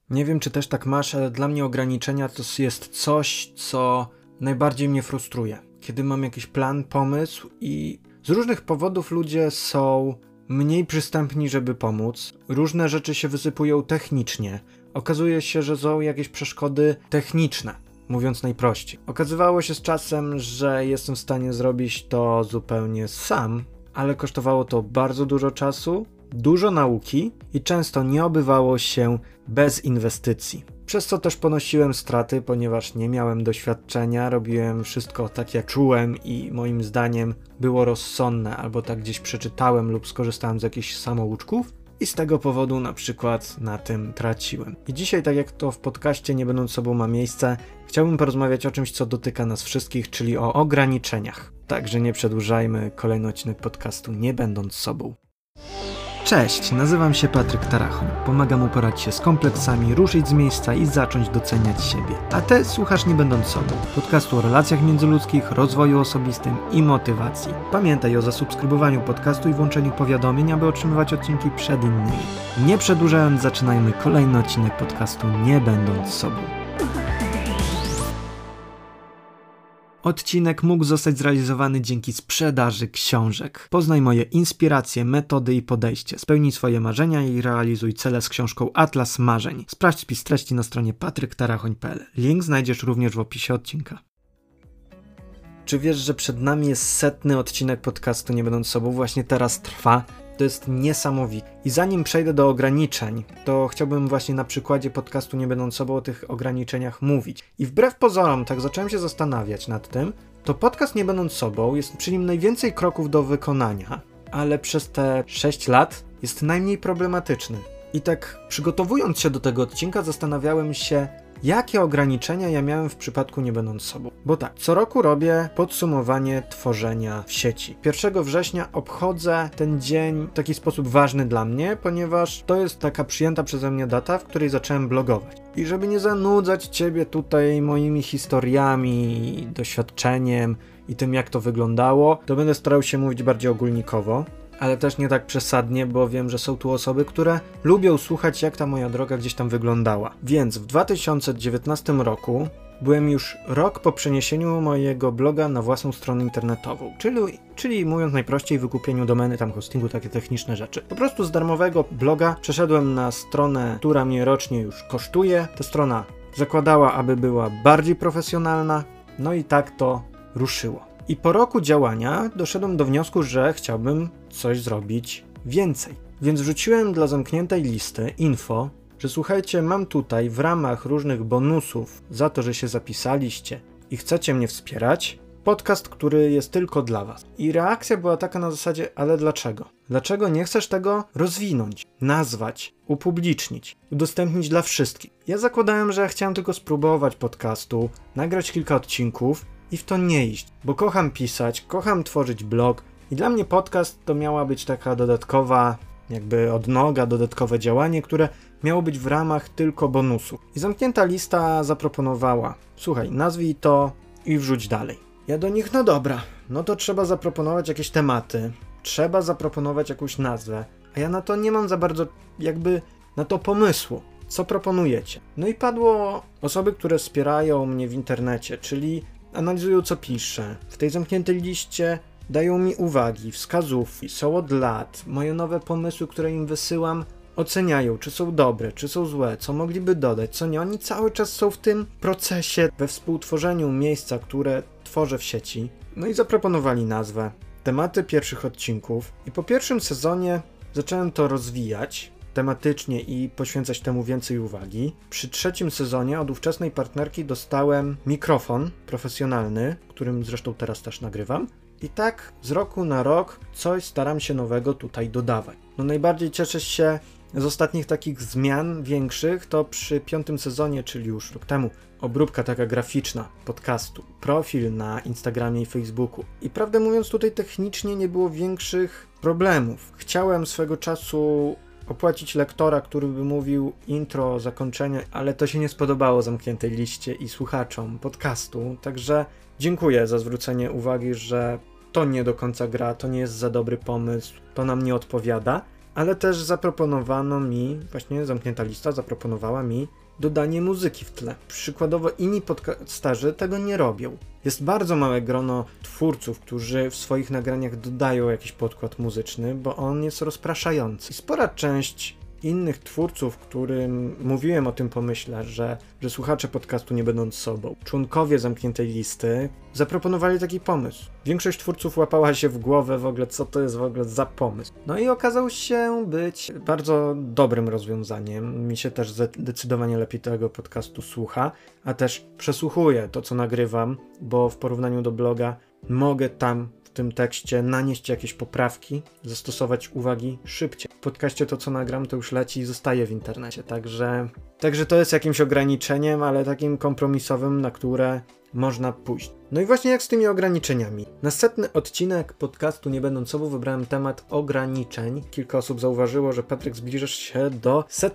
Nie wiem, czy też tak masz, ale dla mnie ograniczenia to jest coś, co najbardziej mnie frustruje. Kiedy mam jakiś plan, pomysł i z różnych powodów ludzie są mniej przystępni, żeby pomóc. Różne rzeczy się wysypują technicznie. Okazuje się, że są jakieś przeszkody techniczne, mówiąc najprościej. Okazywało się z czasem, że jestem w stanie zrobić to zupełnie sam, ale kosztowało to bardzo dużo czasu, dużo nauki i często nie obywało się bez inwestycji. Przez co też ponosiłem straty, ponieważ nie miałem doświadczenia, robiłem wszystko tak jak czułem i moim zdaniem było rozsądne, albo tak gdzieś przeczytałem lub skorzystałem z jakichś samouczków i z tego powodu na przykład na tym traciłem. I dzisiaj, tak jak to w podcaście Nie będąc sobą ma miejsce, chciałbym porozmawiać o czymś, co dotyka nas wszystkich, czyli o ograniczeniach. Także nie przedłużajmy, kolejny odcinek podcastu Nie będąc sobą. Cześć, nazywam się Patryk Tarachoń. Pomagam uporać się z kompleksami, ruszyć z miejsca i zacząć doceniać siebie. A ty słuchasz Nie będąc sobą, podcastu o relacjach międzyludzkich, rozwoju osobistym i motywacji. Pamiętaj o zasubskrybowaniu podcastu i włączeniu powiadomień, aby otrzymywać odcinki przed innymi. Nie przedłużając, zaczynajmy kolejny odcinek podcastu Nie będąc sobą. Odcinek mógł zostać zrealizowany dzięki sprzedaży książek. Poznaj moje inspiracje, metody i podejście. Spełnij swoje marzenia i realizuj cele z książką Atlas Marzeń. Sprawdź spis treści na stronie patryktarachoń.pl. Link znajdziesz również w opisie odcinka. Czy wiesz, że przed nami jest 100. odcinek podcastu Nie będąc sobą? Właśnie teraz trwa. To jest niesamowite. I zanim przejdę do ograniczeń, to chciałbym właśnie na przykładzie podcastu Nie będąc sobą o tych ograniczeniach mówić. I wbrew pozorom, tak zacząłem się zastanawiać nad tym, to podcast Nie będąc sobą jest przy nim najwięcej kroków do wykonania, ale przez te 6 lat jest najmniej problematyczny. I tak przygotowując się do tego odcinka zastanawiałem się, jakie ograniczenia ja miałem w przypadku Nie będąc sobą. Bo tak, co roku robię podsumowanie tworzenia w sieci. 1 września obchodzę ten dzień w taki sposób ważny dla mnie, ponieważ to jest taka przyjęta przeze mnie data, w której zacząłem blogować. I żeby nie zanudzać ciebie tutaj moimi historiami, doświadczeniem i tym, jak to wyglądało, to będę starał się mówić bardziej ogólnikowo. Ale też nie tak przesadnie, bo wiem, że są tu osoby, które lubią słuchać, jak ta moja droga gdzieś tam wyglądała. Więc w 2019 roku byłem już rok po przeniesieniu mojego bloga na własną stronę internetową, czyli mówiąc najprościej, wykupieniu domeny, tam hostingu, takie techniczne rzeczy. Po prostu z darmowego bloga przeszedłem na stronę, która mnie rocznie już kosztuje. Ta strona zakładała, aby była bardziej profesjonalna, no i tak to ruszyło. I po roku działania doszedłem do wniosku, że chciałbym coś zrobić więcej. Więc wrzuciłem dla zamkniętej listy info, że słuchajcie, mam tutaj w ramach różnych bonusów za to, że się zapisaliście i chcecie mnie wspierać, podcast, który jest tylko dla was. I reakcja była taka na zasadzie, ale dlaczego? Dlaczego nie chcesz tego rozwinąć, nazwać, upublicznić, udostępnić dla wszystkich? Ja zakładałem, że chciałem tylko spróbować podcastu, nagrać kilka odcinków, i w to nie iść, bo kocham pisać, kocham tworzyć blog i dla mnie podcast to miała być taka dodatkowa, jakby odnoga, dodatkowe działanie, które miało być w ramach tylko bonusu. I zamknięta lista zaproponowała, słuchaj, nazwij to i wrzuć dalej. Ja do nich, no dobra, no to trzeba zaproponować jakieś tematy, trzeba zaproponować jakąś nazwę, a ja na to nie mam za bardzo jakby na to pomysłu. Co proponujecie? No i padło osoby, które wspierają mnie w internecie, czyli analizują, co piszę. W tej zamkniętej liście dają mi uwagi, wskazówki, są od lat. Moje nowe pomysły, które im wysyłam, oceniają, czy są dobre, czy są złe, co mogliby dodać, co nie. Oni cały czas są w tym procesie, we współtworzeniu miejsca, które tworzę w sieci. No i zaproponowali nazwę, tematy pierwszych odcinków. I po pierwszym sezonie zacząłem to rozwijać tematycznie i poświęcać temu więcej uwagi. Przy 3. sezonie od ówczesnej partnerki dostałem mikrofon profesjonalny, którym zresztą teraz też nagrywam. I tak z roku na rok coś staram się nowego tutaj dodawać. No najbardziej cieszę się z ostatnich takich zmian większych, to przy 5. sezonie, czyli już rok temu, obróbka taka graficzna podcastu, profil na Instagramie i Facebooku. I prawdę mówiąc, tutaj technicznie nie było większych problemów. Chciałem swego czasu opłacić lektora, który by mówił intro, zakończenie, ale to się nie spodobało zamkniętej liście i słuchaczom podcastu, także dziękuję za zwrócenie uwagi, że to nie do końca gra, to nie jest za dobry pomysł, to nam nie odpowiada. Ale też zaproponowano mi, właśnie Zamknięta Lista zaproponowała mi dodanie muzyki w tle. Przykładowo inni podcasterzy tego nie robią. Jest bardzo małe grono twórców, którzy w swoich nagraniach dodają jakiś podkład muzyczny, bo on jest rozpraszający. Spora część innych twórców, którym mówiłem o tym pomyśle, że słuchacze podcastu nie będą sobą, członkowie Zamkniętej Listy, zaproponowali taki pomysł. Większość twórców łapała się w głowę w ogóle, co to jest w ogóle za pomysł. No i okazał się być bardzo dobrym rozwiązaniem. Mi się też zdecydowanie lepiej tego podcastu słucha, a też przesłuchuję to, co nagrywam, bo w porównaniu do bloga mogę tam w tym tekście nanieść jakieś poprawki, zastosować uwagi szybciej. W podcaście to, co nagram, to już leci i zostaje w internecie, także to jest jakimś ograniczeniem, ale takim kompromisowym, na które można pójść. No i właśnie jak z tymi ograniczeniami. Na 100. odcinek podcastu Nie będąc sobą wybrałem temat ograniczeń. Kilka osób zauważyło, że Patryk, zbliżasz się do 100.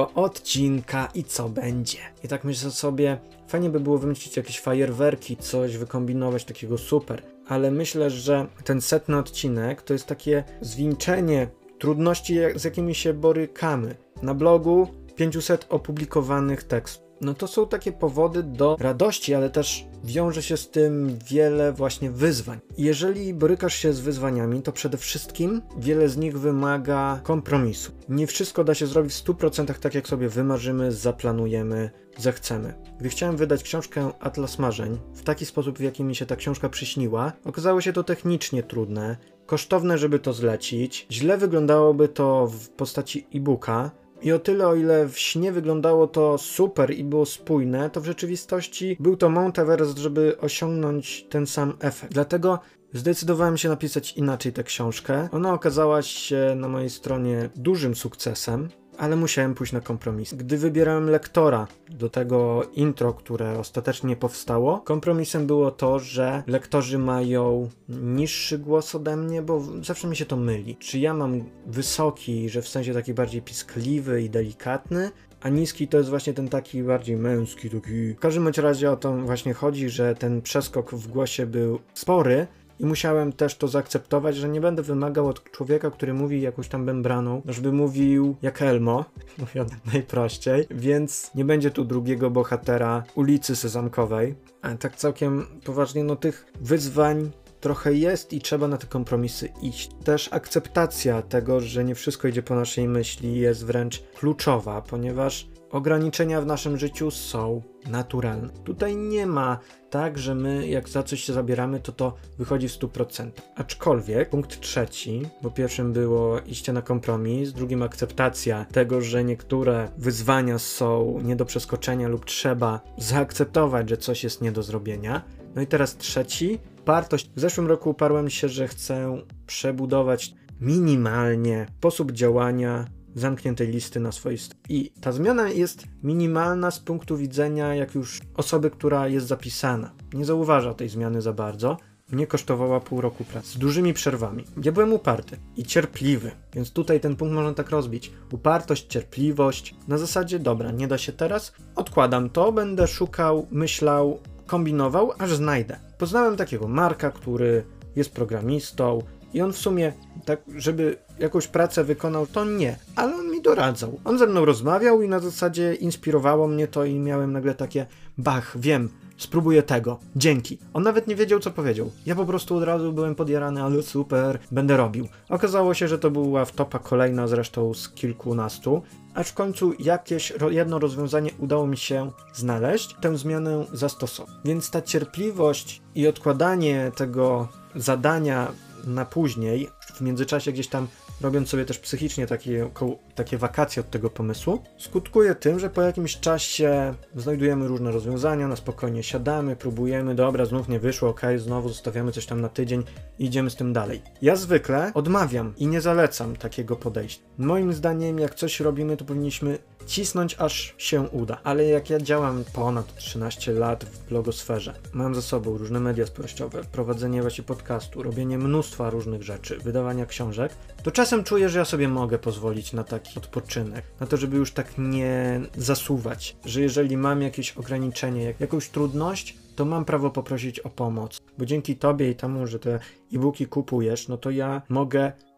odcinka i co będzie? I tak myślę sobie, fajnie by było wymyślić jakieś fajerwerki, coś wykombinować takiego super, ale myślę, że ten 100. odcinek to jest takie zwieńczenie trudności, z jakimi się borykamy. Na blogu 500 opublikowanych tekstów. No to są takie powody do radości, ale też wiąże się z tym wiele właśnie wyzwań. Jeżeli borykasz się z wyzwaniami, to przede wszystkim wiele z nich wymaga kompromisu. Nie wszystko da się zrobić w 100% tak, jak sobie wymarzymy, zaplanujemy, zechcemy. Gdy chciałem wydać książkę Atlas Marzeń w taki sposób, w jaki mi się ta książka przyśniła, okazało się to technicznie trudne, kosztowne, żeby to zlecić, źle wyglądałoby to w postaci e-booka, i o tyle, o ile w śnie wyglądało to super i było spójne, to w rzeczywistości był to Mount Everest, żeby osiągnąć ten sam efekt. Dlatego zdecydowałem się napisać inaczej tę książkę. Ona okazała się na mojej stronie dużym sukcesem, ale musiałem pójść na kompromis. Gdy wybierałem lektora do tego intro, które ostatecznie powstało, kompromisem było to, że lektorzy mają niższy głos ode mnie, bo zawsze mi się to myli. Czy ja mam wysoki, że w sensie taki bardziej piskliwy i delikatny, a niski to jest właśnie ten taki bardziej męski, taki... W każdym razie o to właśnie chodzi, że ten przeskok w głosie był spory, i musiałem też to zaakceptować, że nie będę wymagał od człowieka, który mówi jakąś tam membraną, żeby mówił jak Elmo, mówiąc najprościej, więc nie będzie tu drugiego bohatera ulicy Sezamkowej. A tak całkiem poważnie, no tych wyzwań trochę jest i trzeba na te kompromisy iść. Też akceptacja tego, że nie wszystko idzie po naszej myśli, jest wręcz kluczowa, ponieważ ograniczenia w naszym życiu są naturalne. Tutaj nie ma tak, że my jak za coś się zabieramy, to wychodzi w 100%. Aczkolwiek punkt trzeci, bo pierwszym było iście na kompromis, drugim akceptacja tego, że niektóre wyzwania są nie do przeskoczenia lub trzeba zaakceptować, że coś jest nie do zrobienia. No i teraz trzeci, upartość. W zeszłym roku uparłem się, że chcę przebudować minimalnie sposób działania Zamkniętej Listy na swojej stronie. I ta zmiana jest minimalna z punktu widzenia jak już osoby, która jest zapisana. Nie zauważa tej zmiany za bardzo. Mnie kosztowała pół roku pracy. Z dużymi przerwami. Ja byłem uparty i cierpliwy, więc tutaj ten punkt można tak rozbić. Upartość, cierpliwość. Na zasadzie, dobra, nie da się teraz, odkładam to, będę szukał, myślał, kombinował, aż znajdę. Poznałem takiego Marka, który jest programistą, i on w sumie, tak żeby jakąś pracę wykonał, to nie, ale on mi doradzał. On ze mną rozmawiał i na zasadzie inspirowało mnie to i miałem nagle takie, wiem, spróbuję tego, dzięki. On nawet nie wiedział, co powiedział. Ja po prostu od razu byłem podjarany, ale super, będę robił. Okazało się, że to była wtopa kolejna zresztą z kilkunastu, aż w końcu jakieś jedno rozwiązanie udało mi się znaleźć, tę zmianę zastosować. Więc ta cierpliwość i odkładanie tego zadania na później, w międzyczasie gdzieś tam robiąc sobie też psychicznie takie wakacje od tego pomysłu, skutkuje tym, że po jakimś czasie znajdujemy różne rozwiązania, na spokojnie siadamy, próbujemy, dobra, znów nie wyszło, znowu zostawiamy coś tam na tydzień i idziemy z tym dalej. Ja zwykle odmawiam i nie zalecam takiego podejścia. Moim zdaniem, jak coś robimy, to powinniśmy cisnąć, aż się uda. Ale jak ja działam ponad 13 lat w blogosferze, mam za sobą różne media społecznościowe, prowadzenie właśnie podcastu, robienie mnóstwa różnych rzeczy, wydawania książek, to czasem czuję, że ja sobie mogę pozwolić na taki odpoczynek, na to, żeby już tak nie zasuwać, że jeżeli mam jakieś ograniczenie, jakąś trudność, to mam prawo poprosić o pomoc, bo dzięki tobie i temu, że te e-booki kupujesz, no to ja mogę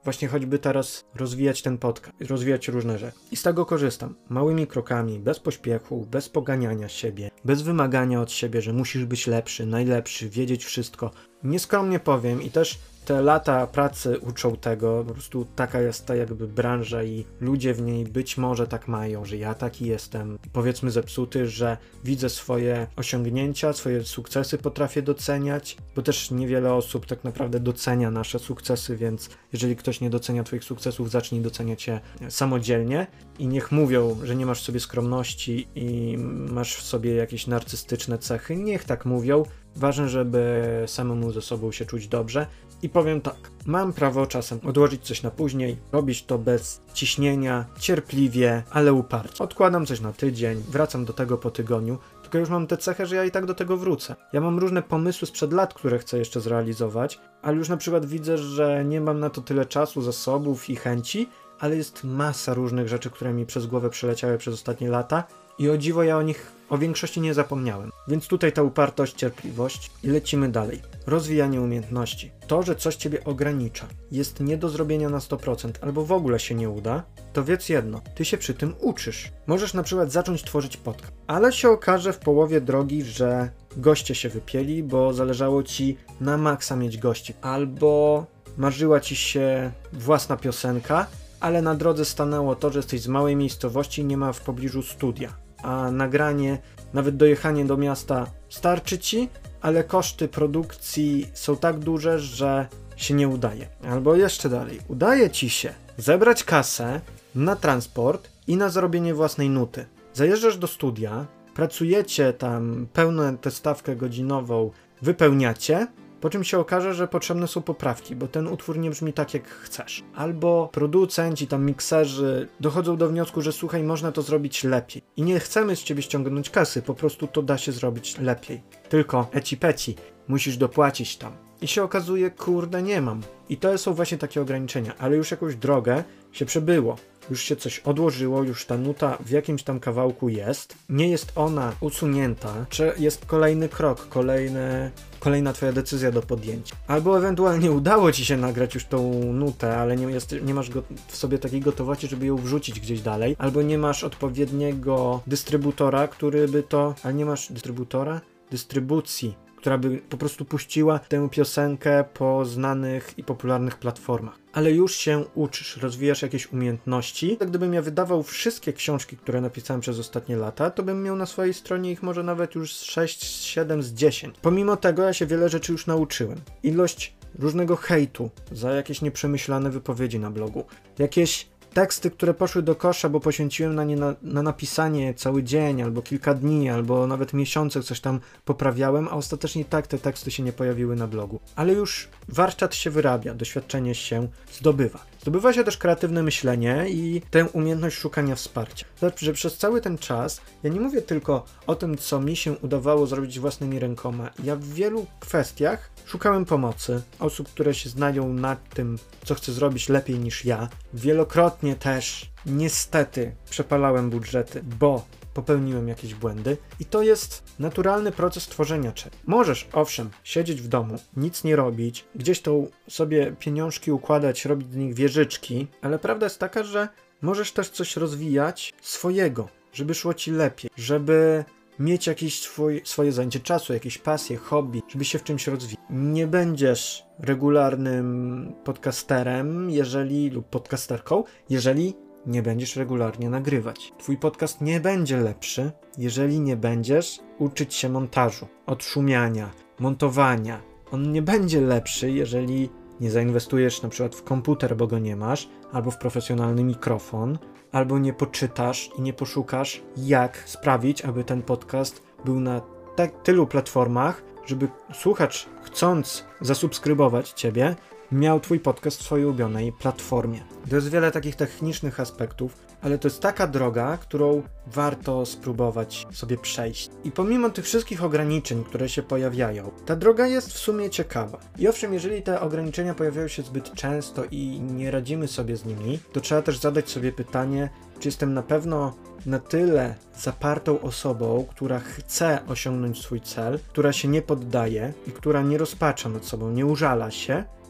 właśnie choćby teraz rozwijać ten podcast, rozwijać różne rzeczy. I z tego korzystam. Małymi krokami, bez pośpiechu, bez poganiania siebie, bez wymagania od siebie, że musisz być lepszy, najlepszy, wiedzieć wszystko. Nieskromnie powiem i też te lata pracy uczą tego, po prostu taka jest ta jakby branża i ludzie w niej być może tak mają, że ja taki jestem, powiedzmy zepsuty, że widzę swoje osiągnięcia, swoje sukcesy potrafię doceniać, bo też niewiele osób tak naprawdę docenia nasze sukcesy, więc jeżeli ktoś nie docenia twoich sukcesów, zacznij doceniać je samodzielnie i niech mówią, że nie masz w sobie skromności i masz w sobie jakieś narcystyczne cechy, niech tak mówią. Ważne, żeby samemu ze sobą się czuć dobrze. I powiem tak, mam prawo czasem odłożyć coś na później, robić to bez ciśnienia, cierpliwie, ale uparcie. Odkładam coś na tydzień, wracam do tego po tygodniu, tylko już mam tę cechę, że ja i tak do tego wrócę. Ja mam różne pomysły sprzed lat, które chcę jeszcze zrealizować, ale już na przykład widzę, że nie mam na to tyle czasu, zasobów i chęci, ale jest masa różnych rzeczy, które mi przez głowę przeleciały przez ostatnie lata i o dziwo ja o większości nie zapomniałem. Więc tutaj ta upartość, cierpliwość i lecimy dalej. Rozwijanie umiejętności. To, że coś ciebie ogranicza, jest nie do zrobienia na 100% albo w ogóle się nie uda, to wiedz jedno, ty się przy tym uczysz. Możesz na przykład zacząć tworzyć podcast, ale się okaże w połowie drogi, że goście się wypieli, bo zależało ci na maksa mieć gości. Albo marzyła ci się własna piosenka, ale na drodze stanęło to, że jesteś z małej miejscowości i nie ma w pobliżu studia. A nagranie, nawet dojechanie do miasta starczy ci, ale koszty produkcji są tak duże, że się nie udaje. Albo jeszcze dalej, udaje ci się zebrać kasę na transport i na zrobienie własnej nuty. Zajeżdżasz do studia, pracujecie tam pełną tę stawkę godzinową, wypełniacie, po czym się okaże, że potrzebne są poprawki, bo ten utwór nie brzmi tak, jak chcesz. Albo producenci, tam mikserzy dochodzą do wniosku, że słuchaj, można to zrobić lepiej. I nie chcemy z ciebie ściągnąć kasy, po prostu to da się zrobić lepiej. Tylko eci-peci, musisz dopłacić tam. I się okazuje, kurde, nie mam. I to są właśnie takie ograniczenia, ale już jakąś drogę się przebyło. Już się coś odłożyło, już ta nuta w jakimś tam kawałku jest. Nie jest ona usunięta, czy jest kolejny krok, kolejna twoja decyzja do podjęcia. Albo ewentualnie udało ci się nagrać już tą nutę, ale nie masz w sobie takiej gotowości, żeby ją wrzucić gdzieś dalej. Albo nie masz odpowiedniego dystrybutora, który by to... Ale nie masz dystrybutora? Dystrybucji, która by po prostu puściła tę piosenkę po znanych i popularnych platformach. Ale już się uczysz, rozwijasz jakieś umiejętności. Gdybym ja wydawał wszystkie książki, które napisałem przez ostatnie lata, to bym miał na swojej stronie ich może nawet już 6, 7 z 10. Pomimo tego ja się wiele rzeczy już nauczyłem. Ilość różnego hejtu za jakieś nieprzemyślane wypowiedzi na blogu. Jakieś teksty, które poszły do kosza, bo poświęciłem na nie na napisanie cały dzień, albo kilka dni, albo nawet miesiące coś tam poprawiałem, a ostatecznie tak te teksty się nie pojawiły na blogu. Ale już warsztat się wyrabia, doświadczenie się zdobywa. Zdobywa się też kreatywne myślenie i tę umiejętność szukania wsparcia. Znaczy, że przez cały ten czas ja nie mówię tylko o tym, co mi się udawało zrobić własnymi rękoma. Ja w wielu kwestiach szukałem pomocy, osób, które się znają na tym, co chcę zrobić lepiej niż ja. Wielokrotnie też, niestety, przepalałem budżety, bo popełniłem jakieś błędy i to jest naturalny proces tworzenia czegoś. Możesz, owszem, siedzieć w domu, nic nie robić, gdzieś tą sobie pieniążki układać, robić z nich wieżyczki, ale prawda jest taka, że możesz też coś rozwijać swojego, żeby szło ci lepiej, żeby mieć jakieś swoje zajęcie czasu, jakieś pasje, hobby, żeby się w czymś rozwijać. Nie będziesz regularnym podcasterem, lub podcasterką, jeżeli nie będziesz regularnie nagrywać. Twój podcast nie będzie lepszy, jeżeli nie będziesz uczyć się montażu, odszumiania, montowania. On nie będzie lepszy, jeżeli nie zainwestujesz na przykład w komputer, bo go nie masz, albo w profesjonalny mikrofon, albo nie poczytasz i nie poszukasz, jak sprawić, aby ten podcast był na tylu platformach, żeby słuchacz, chcąc zasubskrybować ciebie, miał twój podcast w swojej ulubionej platformie. To jest wiele takich technicznych aspektów, ale to jest taka droga, którą warto spróbować sobie przejść. I pomimo tych wszystkich ograniczeń, które się pojawiają, ta droga jest w sumie ciekawa. I owszem, jeżeli te ograniczenia pojawiają się zbyt często i nie radzimy sobie z nimi, to trzeba też zadać sobie pytanie, czy jestem na pewno na tyle zapartą osobą, która chce osiągnąć swój cel, która się nie poddaje i która nie rozpacza nad sobą, nie użala się,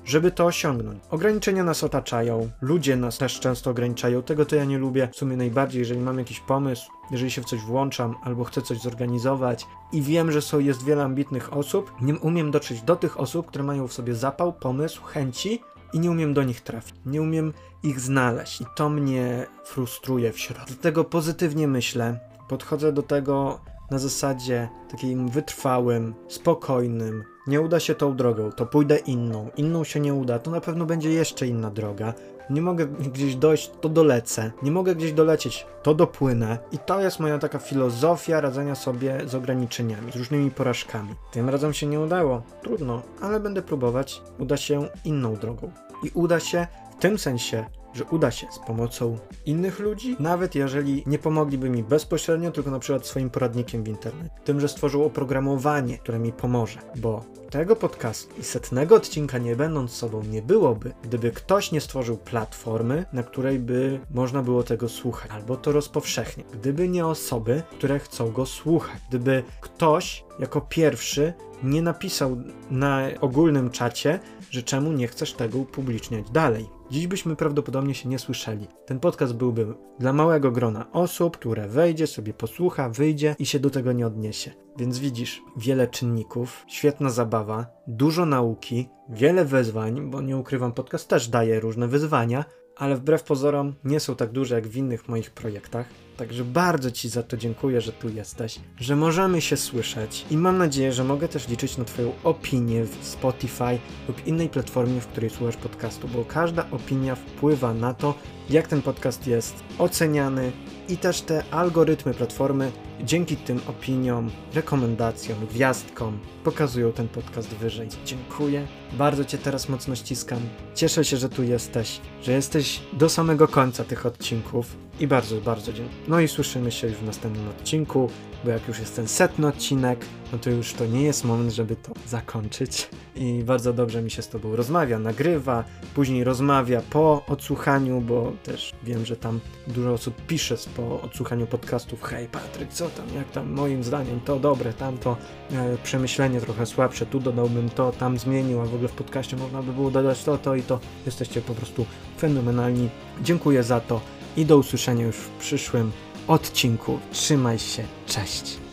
żeby to osiągnąć. Ograniczenia nas otaczają, ludzie nas też często ograniczają, tego to ja nie lubię w sumie najbardziej, jeżeli mam jakiś pomysł, jeżeli się w coś włączam albo chcę coś zorganizować i wiem, że jest wiele ambitnych osób, nie umiem dotrzeć do tych osób, które mają w sobie zapał, pomysł, chęci i nie umiem do nich trafić. Nie umiem ich znaleźć i to mnie frustruje w środku. Dlatego pozytywnie myślę, podchodzę do tego na zasadzie takim wytrwałym, spokojnym. Nie uda się tą drogą, to pójdę inną się nie uda, to na pewno będzie jeszcze inna droga. Nie mogę gdzieś dojść, to dolecę. Nie mogę gdzieś dolecieć, to dopłynę. I to jest moja taka filozofia radzenia sobie z ograniczeniami, z różnymi porażkami. Tym razem się nie udało, trudno, ale będę próbować. Uda się inną drogą. I uda się w tym sensie, że uda się z pomocą innych ludzi, nawet jeżeli nie pomogliby mi bezpośrednio, tylko na przykład swoim poradnikiem w internecie. Tym, że stworzył oprogramowanie, które mi pomoże, bo tego podcastu i 100 odcinka nie będąc sobą nie byłoby, gdyby ktoś nie stworzył platformy, na której by można było tego słuchać, albo to rozpowszechnić. Gdyby nie osoby, które chcą go słuchać. Gdyby ktoś jako pierwszy nie napisał na ogólnym czacie, że czemu nie chcesz tego upubliczniać dalej. Dziś byśmy prawdopodobnie się nie słyszeli. Ten podcast byłby dla małego grona osób, które wejdzie, sobie posłucha, wyjdzie i się do tego nie odniesie. Więc widzisz, wiele czynników, świetna zabawa, dużo nauki, wiele wyzwań, bo nie ukrywam, podcast też daje różne wyzwania, ale wbrew pozorom nie są tak duże jak w innych moich projektach. Także bardzo Ci za to dziękuję, że tu jesteś, że możemy się słyszeć i mam nadzieję, że mogę też liczyć na Twoją opinię w Spotify lub innej platformie, w której słuchasz podcastu, bo każda opinia wpływa na to, jak ten podcast jest oceniany i też te algorytmy platformy dzięki tym opiniom, rekomendacjom, gwiazdkom pokazują ten podcast wyżej. Dziękuję, bardzo Cię teraz mocno ściskam. Cieszę się, że tu jesteś, że jesteś do samego końca tych odcinków i bardzo, bardzo dziękuję. No i słyszymy się już w następnym odcinku, bo jak już jest ten 100 odcinek, no to już to nie jest moment, żeby to zakończyć. I bardzo dobrze mi się z Tobą rozmawia, nagrywa, później rozmawia po odsłuchaniu, bo też wiem, że tam dużo osób pisze po odsłuchaniu podcastów: hej Patryk, co tam, jak tam, moim zdaniem to dobre, tamto przemyślenie trochę słabsze, tu dodałbym to, tam zmienił, a w ogóle w podcaście można by było dodać to i to. Jesteście po prostu fenomenalni. Dziękuję za to i do usłyszenia już w przyszłym odcinku. Trzymaj się, cześć!